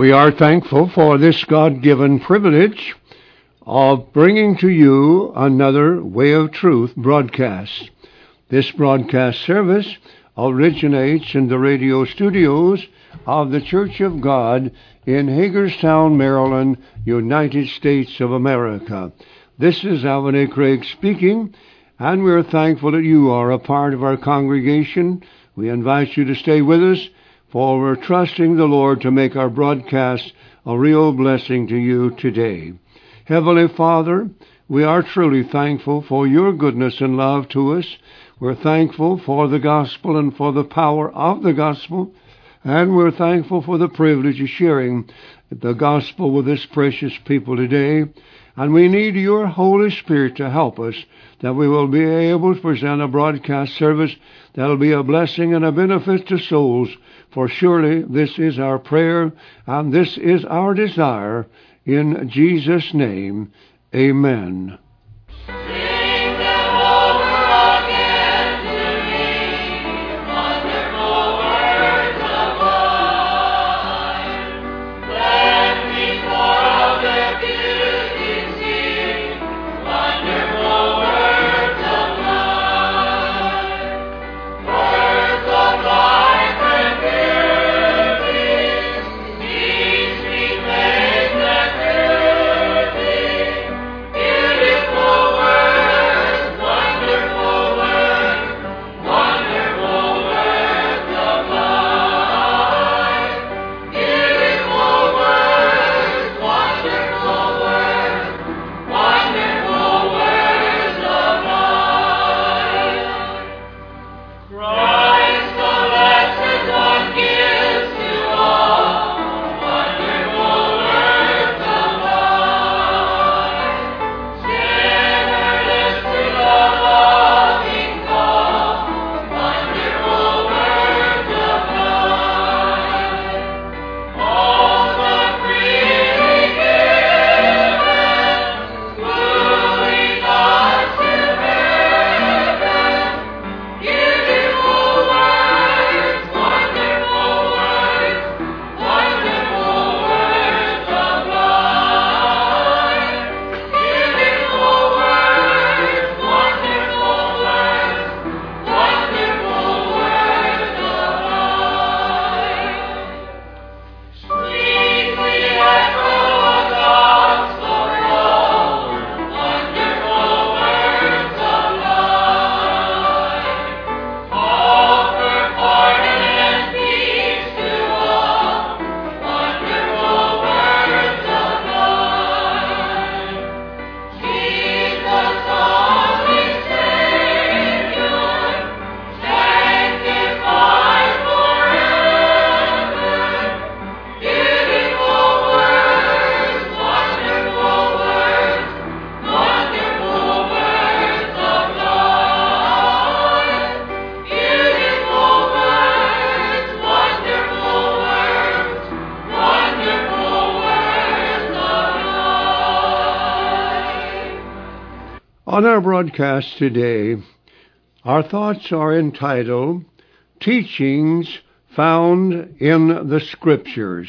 We are thankful for this God-given privilege of bringing to you another Way of Truth broadcast. This broadcast service originates in the radio studios of the Church of God in Hagerstown, Maryland, United States of America. This is Alvin A. Craig speaking, and we're thankful that you are a part of our congregation. We invite you to stay with us, for we're trusting the Lord to make our broadcast a real blessing to you today. Heavenly Father, we are truly thankful for your goodness and love to us. We're thankful for the gospel and for the power of the gospel, and we're thankful for the privilege of sharing the gospel with this precious people today. And we need your Holy Spirit to help us, that we will be able to present a broadcast service that will be a blessing and a benefit to souls. For surely this is our prayer, and this is our desire. In Jesus' name, amen. On our broadcast today, our thoughts are entitled, Teachings Found in the Scriptures.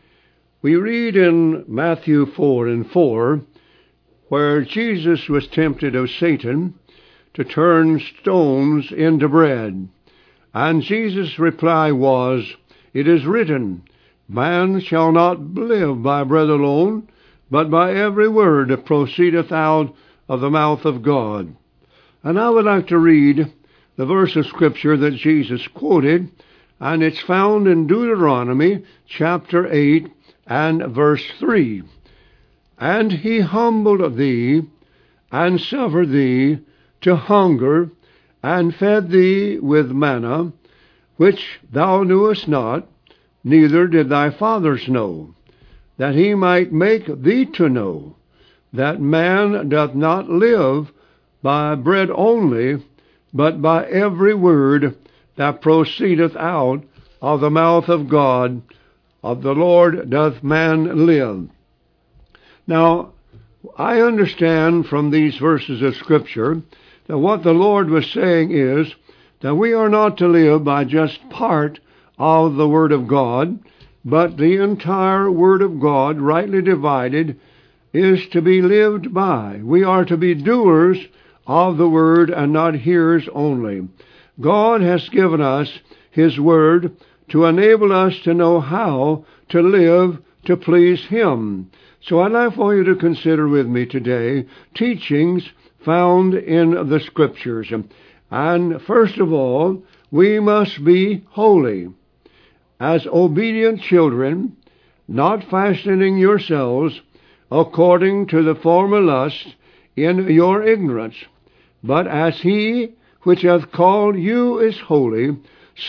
We read in Matthew 4:4, where Jesus was tempted of Satan to turn stones into bread. And Jesus' reply was, It is written, Man shall not live by bread alone, but by every word that proceedeth out of the mouth of God. And I would like to read the verse of Scripture that Jesus quoted, and it's found in Deuteronomy chapter 8 and verse 3. And he humbled thee, and suffered thee to hunger, and fed thee with manna, which thou knewest not, neither did thy fathers know, that he might make thee to know that man doth not live by bread only, but by every word that proceedeth out of the mouth of God. Of the Lord doth man live. Now, I understand from these verses of Scripture that what the Lord was saying is that we are not to live by just part of the Word of God, but the entire Word of God, rightly divided, is to be lived by. We are to be doers of the Word and not hearers only. God has given us His Word to enable us to know how to live to please Him. So I'd like for you to consider with me today teachings found in the Scriptures. And first of all, we must be holy. As obedient children, not fashioning yourselves according to the former lust in your ignorance, but as He which hath called you is holy,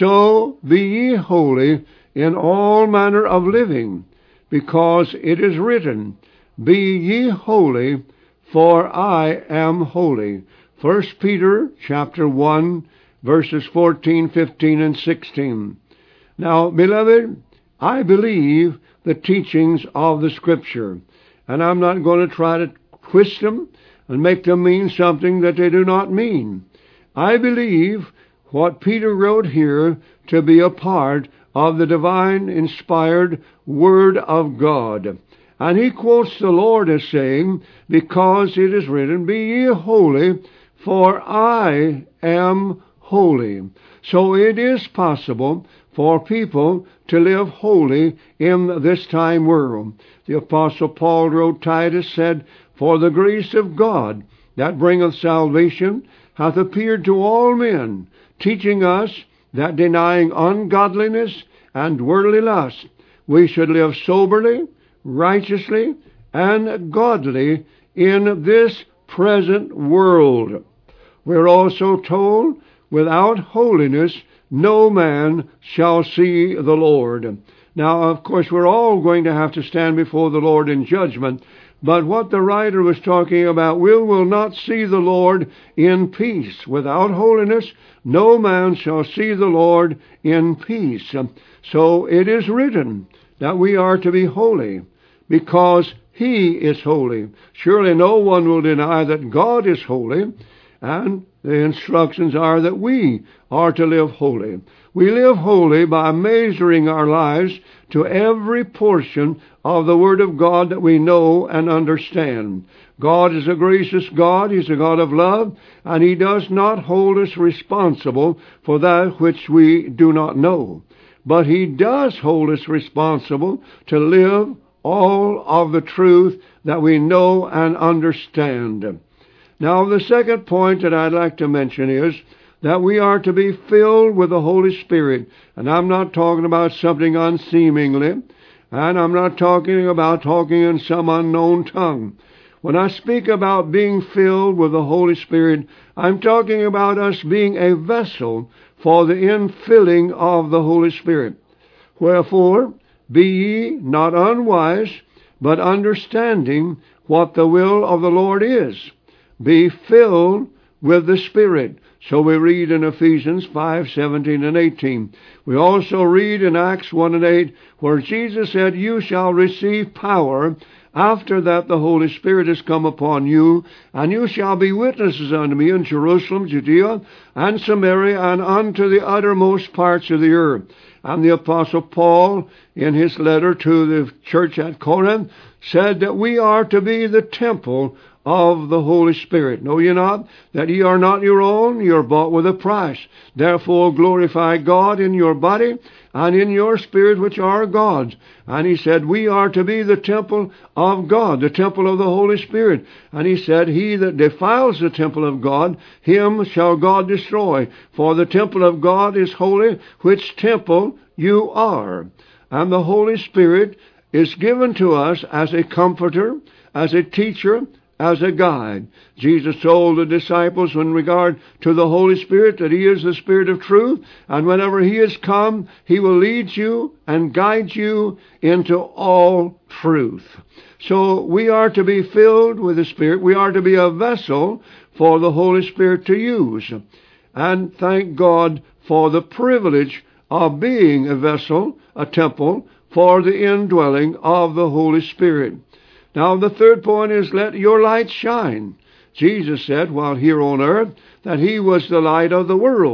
so be ye holy in all manner of living, because it is written, Be ye holy, for I am holy. 1 Peter chapter 1, verses 14, 15, and 16. Now, beloved, I believe the teachings of the Scripture, and I'm not going to try to twist them and make them mean something that they do not mean. I believe what Peter wrote here to be a part of the divine inspired Word of God. And he quotes the Lord as saying, because it is written, Be ye holy, for I am holy. So it is possible for people to live holy in this time world. The Apostle Paul wrote, Titus said, For the grace of God that bringeth salvation hath appeared to all men, teaching us that denying ungodliness and worldly lust, we should live soberly, righteously, and godly in this present world. We're also told, without holiness no man shall see the Lord. Now, of course, we're all going to have to stand before the Lord in judgment, but what the writer was talking about, we will not see the Lord in peace. Without holiness, no man shall see the Lord in peace. So it is written that we are to be holy, because He is holy. Surely no one will deny that God is holy, and the instructions are that we are to live holy. We live holy by measuring our lives to every portion of the Word of God that we know and understand. God is a gracious God. He's a God of love, and He does not hold us responsible for that which we do not know. But He does hold us responsible to live all of the truth that we know and understand. Now, the second point that I'd like to mention is that we are to be filled with the Holy Spirit. And I'm not talking about something unseemingly, and I'm not talking about talking in some unknown tongue. When I speak about being filled with the Holy Spirit, I'm talking about us being a vessel for the infilling of the Holy Spirit. Wherefore, be ye not unwise, but understanding what the will of the Lord is. Be filled with the Spirit. So we read in Ephesians 5:17 and 18. We also read in Acts 1 and 8, where Jesus said, You shall receive power after that the Holy Spirit has come upon you, and you shall be witnesses unto me in Jerusalem, Judea, and Samaria, and unto the uttermost parts of the earth. And the Apostle Paul, in his letter to the church at Corinth, said that we are to be the temple of the Holy Spirit. Know ye not that ye are not your own? Ye are bought with a price. Therefore glorify God in your body and in your spirit, which are God's. And he said, we are to be the temple of God, the temple of the Holy Spirit. And he said, He that defiles the temple of God, him shall God destroy. For the temple of God is holy, which temple you are. And the Holy Spirit is given to us as a comforter, as a teacher, as a guide. Jesus told the disciples in regard to the Holy Spirit that He is the Spirit of truth, and whenever He is come, He will lead you and guide you into all truth. So we are to be filled with the Spirit. We are to be a vessel for the Holy Spirit to use. And thank God for the privilege of being a vessel, a temple, for the indwelling of the Holy Spirit. Now, the third point is, let your light shine. Jesus said, while here on earth, that He was the light of the world.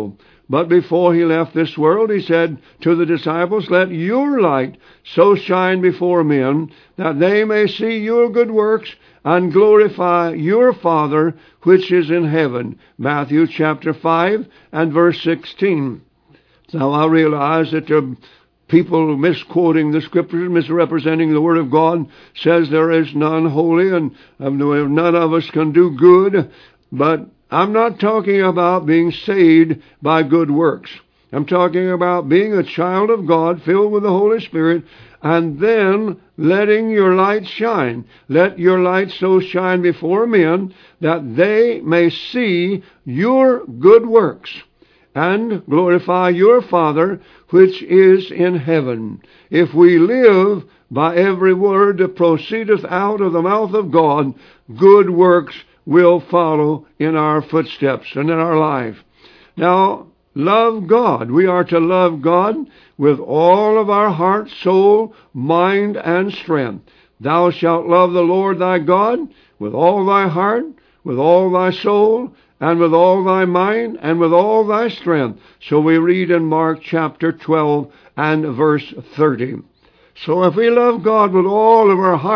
But before he left this world, he said to the disciples, "Let your light so shine before men that they may see your good works and glorify your Father which is in heaven." Matthew chapter 5 and verse 16. Now I realize that people misquoting the Scriptures, misrepresenting the Word of God, says there is none holy and none of us can do good. But I'm not talking about being saved by good works. I'm talking about being a child of God, filled with the Holy Spirit, and then letting your light shine. Let your light so shine before men that they may see your good works and glorify your Father which is in heaven. If we live by every word that proceedeth out of the mouth of God, good works will follow in our footsteps and in our life. Now, love God. We are to love God with all of our heart, soul, mind, and strength. Thou shalt love the Lord thy God with all thy heart, with all thy soul, and with all thy mind, and with all thy strength. So we read in Mark chapter 12 and verse 30. So if we love God with all of our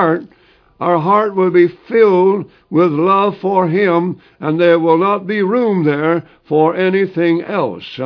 heart will be filled with love for Him, and there will not be room there for anything else.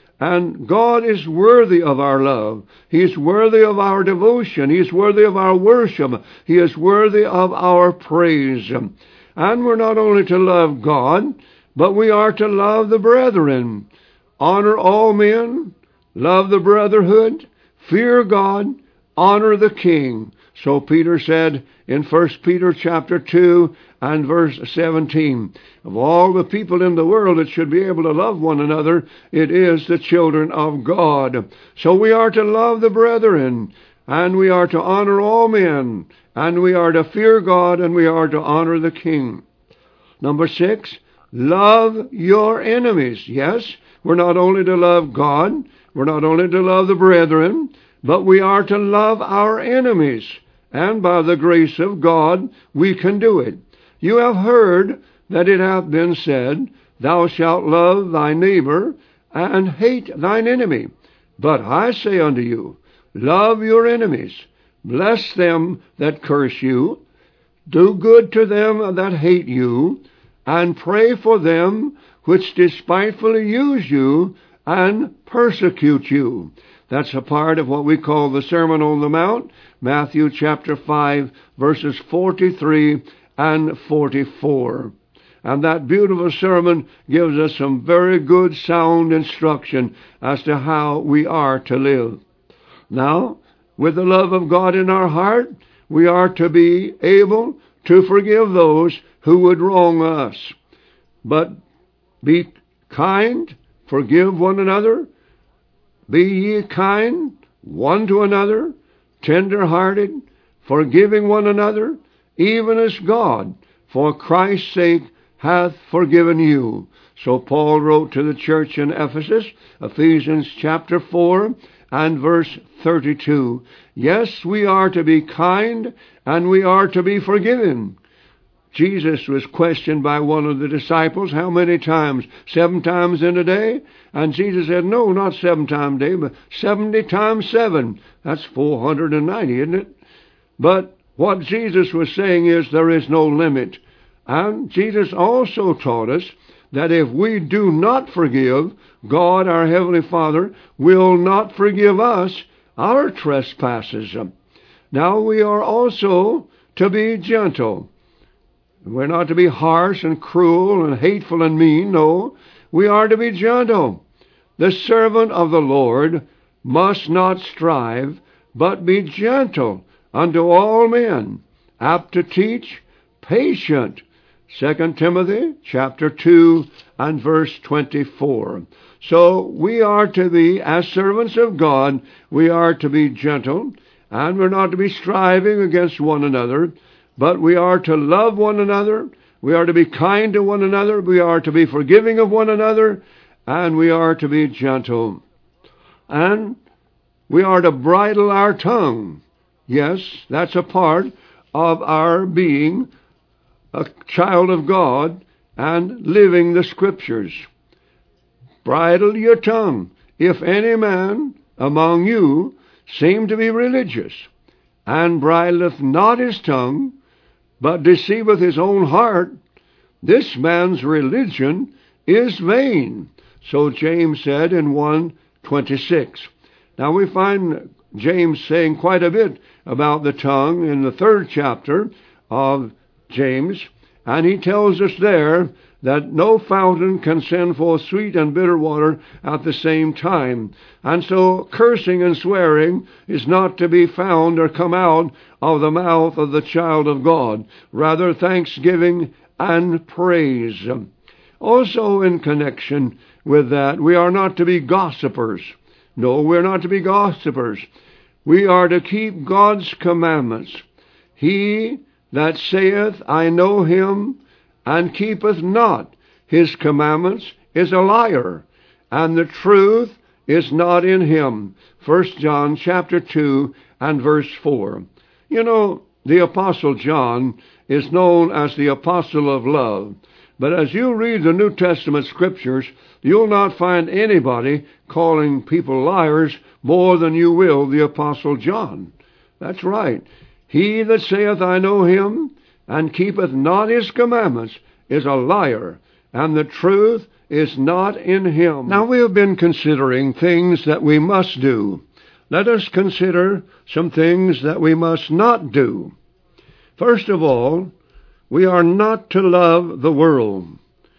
And God is worthy of our love. He is worthy of our devotion. He is worthy of our worship. He is worthy of our praise. And we're not only to love God, but we are to love the brethren. Honor all men, love the brotherhood, fear God, honor the king. So Peter said in 1 Peter chapter 2 and verse 17, of all the people in the world that should be able to love one another, it is the children of God. So we are to love the brethren, and we are to honor all men, and we are to fear God, and we are to honor the king. Number 6, love your enemies. Yes, we're not only to love God, we're not only to love the brethren, but we are to love our enemies. And by the grace of God, we can do it. You have heard that it hath been said, Thou shalt love thy neighbor, and hate thine enemy. But I say unto you, love your enemies, bless them that curse you, do good to them that hate you, and pray for them which despitefully use you and persecute you. That's a part of what we call the Sermon on the Mount, Matthew chapter 5, verses 43 and 44. And that beautiful sermon gives us some very good, sound instruction as to how we are to live. Now, with the love of God in our heart, we are to be able to forgive those who would wrong us. But be kind, forgive one another, be ye kind one to another, tender-hearted, forgiving one another, even as God, for Christ's sake, hath forgiven you. So Paul wrote to the church in Ephesus, Ephesians chapter 4 and verse 32. Yes, we are to be kind, and we are to be forgiven. Jesus was questioned by one of the disciples, how many times? 7 times in a day? And Jesus said, no, not 7 times a day, but 70 times 7. That's 490, isn't it? But what Jesus was saying is there is no limit. And Jesus also taught us that if we do not forgive, God, our Heavenly Father, will not forgive us our trespasses. Now we are also to be gentle. We're not to be harsh and cruel and hateful and mean. No, we are to be gentle. The servant of the Lord must not strive, but be gentle unto all men, apt to teach, patient. 2 Timothy chapter 2 and verse 24. So we are to be, as servants of God, we are to be gentle, and we're not to be striving against one another, but we are to love one another, we are to be kind to one another, we are to be forgiving of one another, and we are to be gentle. And we are to bridle our tongue. Yes, that's a part of our being a child of God and living the Scriptures. bridle your tongue, if any man among you seem to be religious, and bridleth not his tongue, but deceiveth his own heart, this man's religion is vain. So James said in 1:26. Now we find James saying quite a bit about the tongue in the 3rd chapter of James, and he tells us there that no fountain can send forth sweet and bitter water at the same time. And so cursing and swearing is not to be found or come out of the mouth of the child of God. Rather, thanksgiving and praise. Also in connection with that, we are not to be gossipers. No, we're not to be gossipers. We are to keep God's commandments. He that saith, I know him, and keepeth not his commandments, is a liar, and the truth is not in him. 1 John chapter 2 and verse 4. You know, the Apostle John is known as the Apostle of Love. But as you read the New Testament Scriptures, you'll not find anybody calling people liars more than you will the Apostle John. That's right. He that saith, I know him, and keepeth not his commandments, is a liar, and the truth is not in him. Now we have been considering things that we must do. Let us consider some things that we must not do. First of all, we are not to love the world.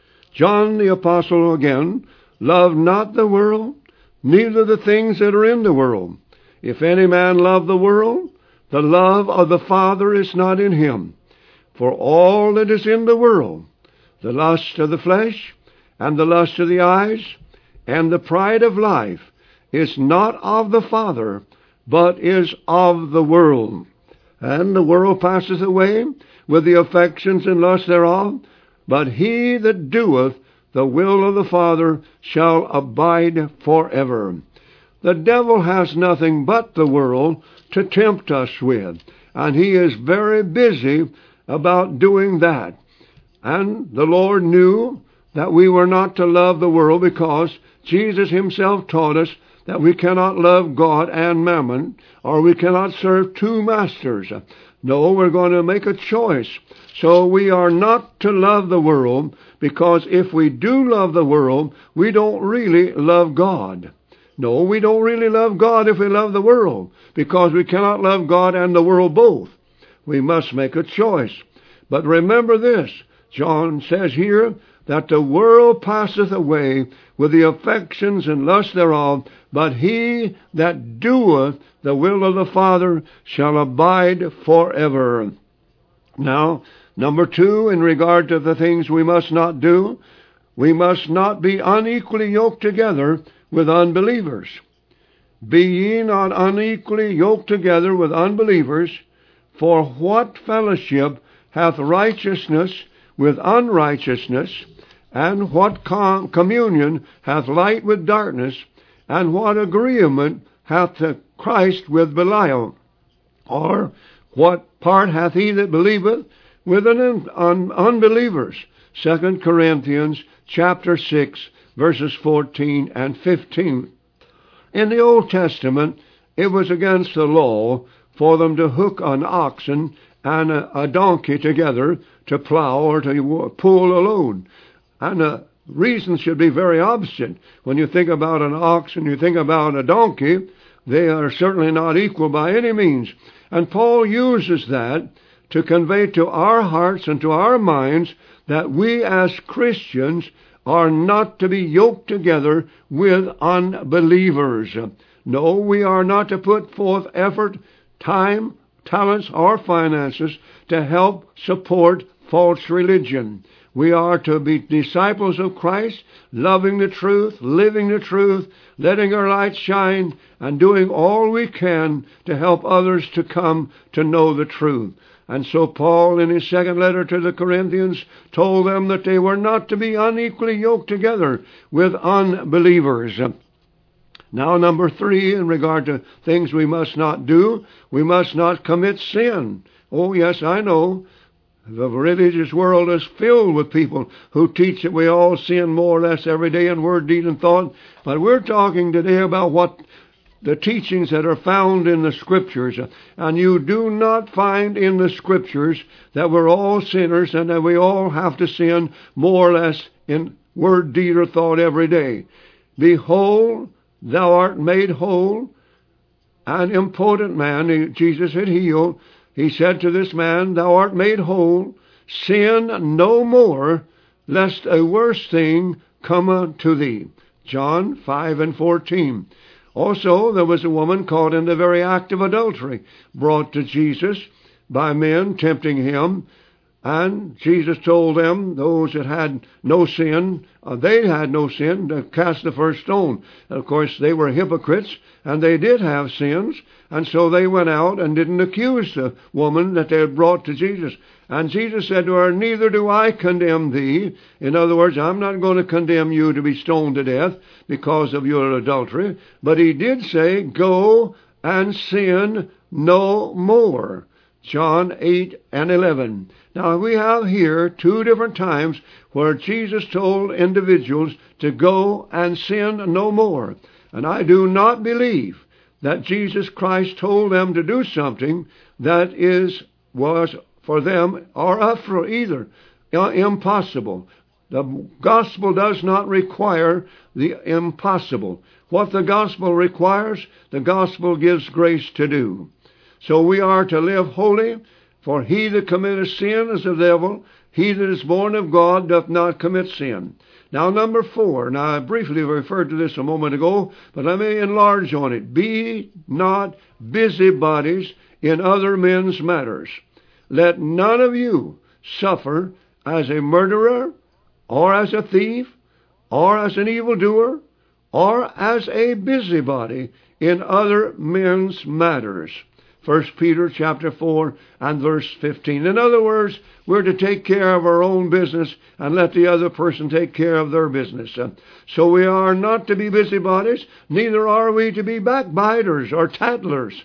John the Apostle again, love not the world, neither the things that are in the world. If any man love the world, the love of the Father is not in him. For all that is in the world, the lust of the flesh, and the lust of the eyes, and the pride of life, is not of the Father, but is of the world. And the world passeth away with the affections and lusts thereof, but he that doeth the will of the Father shall abide forever. The devil has nothing but the world to tempt us with, and he is very busy about doing that. And the Lord knew that we were not to love the world, because Jesus himself taught us that we cannot love God and mammon, or we cannot serve two masters. No, we're going to make a choice. So we are not to love the world, because if we do love the world, we don't really love God. No, we don't really love God if we love the world, because we cannot love God and the world both. We must make a choice. But remember this, John says here, that the world passeth away with the affections and lusts thereof, but he that doeth the will of the Father shall abide forever. Now, number 2, in regard to the things we must not do, we must not be unequally yoked together with unbelievers. Be ye not unequally yoked together with unbelievers, for what fellowship hath righteousness with unrighteousness, and what communion hath light with darkness, and what agreement hath Christ with Belial? Or what part hath he that believeth with unbelievers? 2 Corinthians chapter 6, verses 14 and 15. In the Old Testament, it was against the law for them to hook an oxen and a donkey together to plow or to pull a load. And the reason should be very opposite. When you think about an ox and you think about a donkey, they are certainly not equal by any means. And Paul uses that to convey to our hearts and to our minds that we as Christians are not to be yoked together with unbelievers. No, we are not to put forth effort, time, talents, or finances to help support false religion. We are to be disciples of Christ, loving the truth, living the truth, letting our light shine, and doing all we can to help others to come to know the truth. And so Paul, in his second letter to the Corinthians, told them that they were not to be unequally yoked together with unbelievers. Now, number 3, in regard to things we must not do, we must not commit sin. Oh, yes, I know. The religious world is filled with people who teach that we all sin more or less every day in word, deed, and thought. But we're talking today about what the teachings that are found in the Scriptures. And you do not find in the Scriptures that we're all sinners and that we all have to sin more or less in word, deed, or thought every day. Behold, thou art made whole. An impotent man Jesus had healed. He said to this man, thou art made whole, sin no more, lest a worse thing come unto thee. John 5:14. Also, there was a woman caught in the very act of adultery, brought to Jesus by men tempting him. And Jesus told them, those that had no sin, they had no sin, to cast the first stone. Of course, they were hypocrites, and they did have sins, and so they went out and didn't accuse the woman that they had brought to Jesus. And Jesus said to her, neither do I condemn thee. In other words, I'm not going to condemn you to be stoned to death because of your adultery. But he did say, go and sin no more. John 8:11. Now we have here two different times where Jesus told individuals to go and sin no more. And I do not believe that Jesus Christ told them to do something that was for them or for either impossible. The gospel does not require the impossible. What the gospel requires, the gospel gives grace to do. So we are to live holy, for he that committeth sin is the devil. He that is born of God doth not commit sin. Now, number 4. Now, I briefly referred to this a moment ago, but let me enlarge on it. Be not busybodies in other men's matters. Let none of you suffer as a murderer, or as a thief, or as an evildoer, or as a busybody in other men's matters. 1 Peter chapter 4 and verse 15. In other words, we're to take care of our own business and let the other person take care of their business. So we are not to be busybodies, neither are we to be backbiters or tattlers.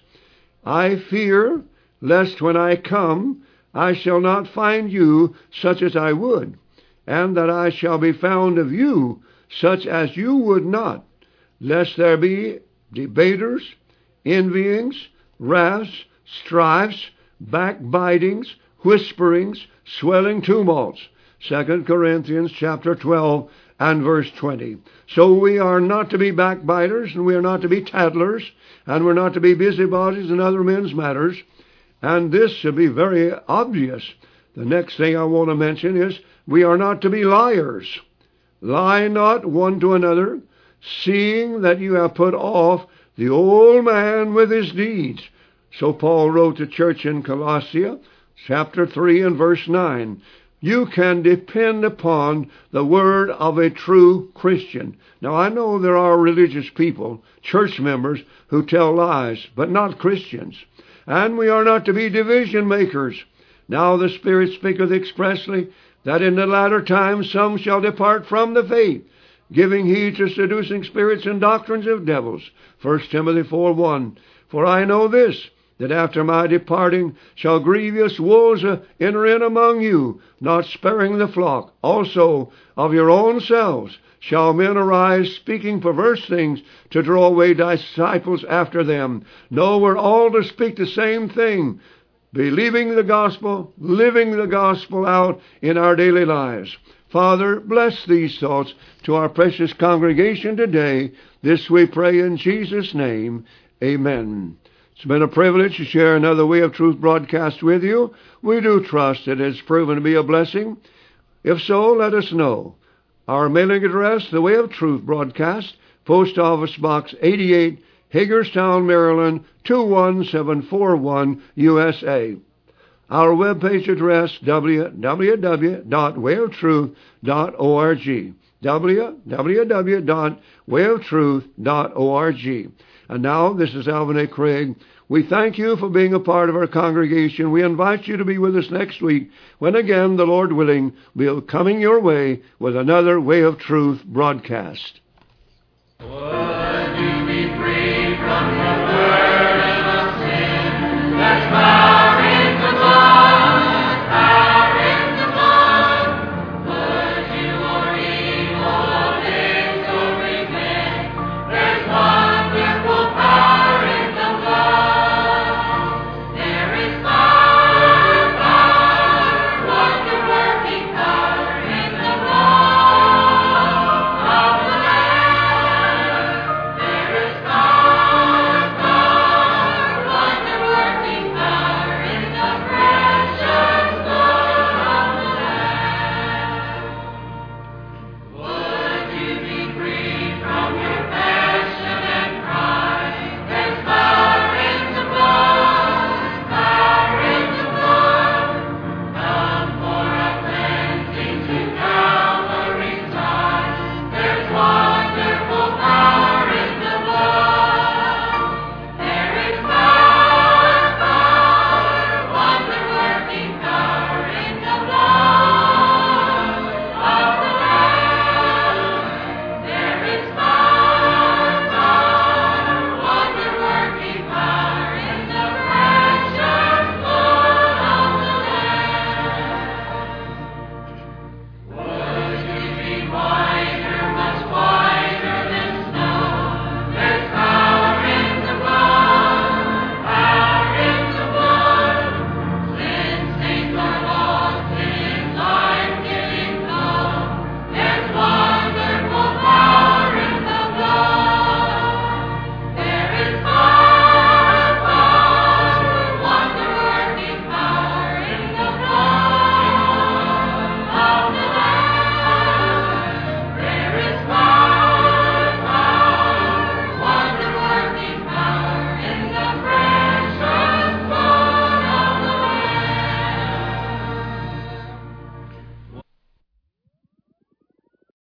I fear lest when I come I shall not find you such as I would, and that I shall be found of you such as you would not, lest there be debaters, envyings, wraths, strifes, backbitings, whisperings, swelling tumults. 2 Corinthians chapter 12 and verse 20. So we are not to be backbiters, and we are not to be tattlers, and we're not to be busybodies in other men's matters. And this should be very obvious. The next thing I want to mention is we are not to be liars. Lie not one to another, seeing that you have put off the old man with his deeds. So Paul wrote to church in Colossia, chapter 3 and verse 9. You can depend upon the word of a true Christian. Now, I know there are religious people, church members, who tell lies, but not Christians. And we are not to be division makers. Now the Spirit speaketh expressly that in the latter times some shall depart from the faith, giving heed to seducing spirits and doctrines of devils. 1 Timothy 4:1. For I know this, that after my departing shall grievous wolves enter in among you, not sparing the flock. Also of your own selves shall men arise, speaking perverse things, to draw away disciples after them. No, we're all to speak the same thing, believing the gospel, living the gospel out in our daily lives. Father, bless these thoughts to our precious congregation today. This we pray in Jesus' name. Amen. It's been a privilege to share another Way of Truth broadcast with you. We do trust that it's proven to be a blessing. If so, let us know. Our mailing address, The Way of Truth broadcast, Post Office Box 88, Hagerstown, Maryland, 21741, USA. Our webpage address, www.wayoftruth.org. www.wayoftruth.org. And now, this is Alvin A. Craig. We thank you for being a part of our congregation. We invite you to be with us next week when again, the Lord willing, we'll be coming your way with another Way of Truth broadcast. Would you be free from the burden of sin that's bound